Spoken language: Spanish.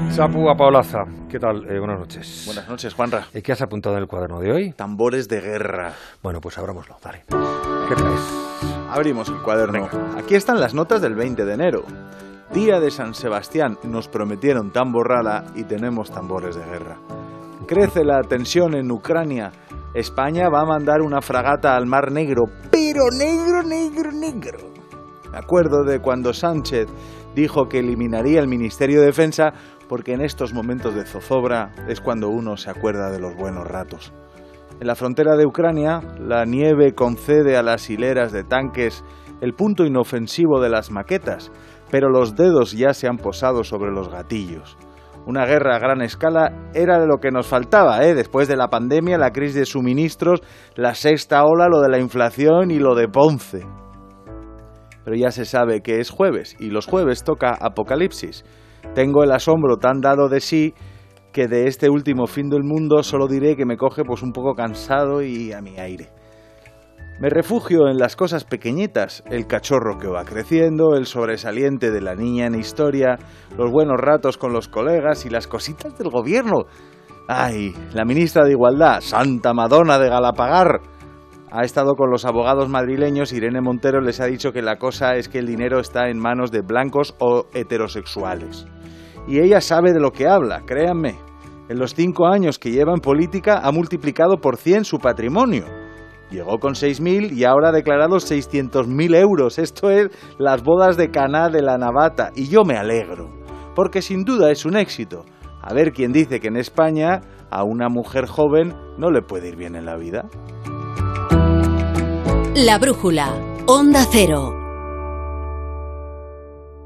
Sapu Apaolaza, ¿qué tal? Buenas noches. Buenas noches, Juanra. ¿Qué has apuntado en el cuaderno de hoy? Tambores de guerra. Bueno, pues abrámoslo, dale. ¿Qué traes? Abrimos el cuaderno. Venga. Aquí están las notas del 20 de enero. Día de San Sebastián. Nos prometieron tamborrala y tenemos tambores de guerra. Crece la tensión en Ucrania. España va a mandar una fragata al Mar Negro, pero negro. Me acuerdo de cuando Sánchez dijo que eliminaría el Ministerio de Defensa, porque en estos momentos de zozobra es cuando uno se acuerda de los buenos ratos. En la frontera de Ucrania, la nieve concede a las hileras de tanques el punto inofensivo de las maquetas, pero los dedos ya se han posado sobre los gatillos. Una guerra a gran escala era lo que nos faltaba, después de la pandemia, la crisis de suministros, la sexta ola, lo de la inflación y lo de Ponce. Pero ya se sabe que es jueves, y los jueves toca Apocalipsis. Tengo el asombro tan dado de sí que de este último fin del mundo solo diré que me coge pues un poco cansado y a mi aire. Me refugio en las cosas pequeñitas, el cachorro que va creciendo, el sobresaliente de la niña en historia, los buenos ratos con los colegas y las cositas del gobierno. ¡Ay! La ministra de Igualdad, Santa Madonna de Galapagar, ha estado con los abogados madrileños. Irene Montero les ha dicho que la cosa es que el dinero está en manos de blancos o heterosexuales. Y ella sabe de lo que habla, créanme. En los 5 años que lleva en política ha multiplicado por 100 su patrimonio. Llegó con 6.000 y ahora ha declarado 600.000 euros. Esto es las bodas de Caná de la Navata. Y yo me alegro, porque sin duda es un éxito. A ver quién dice que en España a una mujer joven no le puede ir bien en la vida. La Brújula, Onda Cero.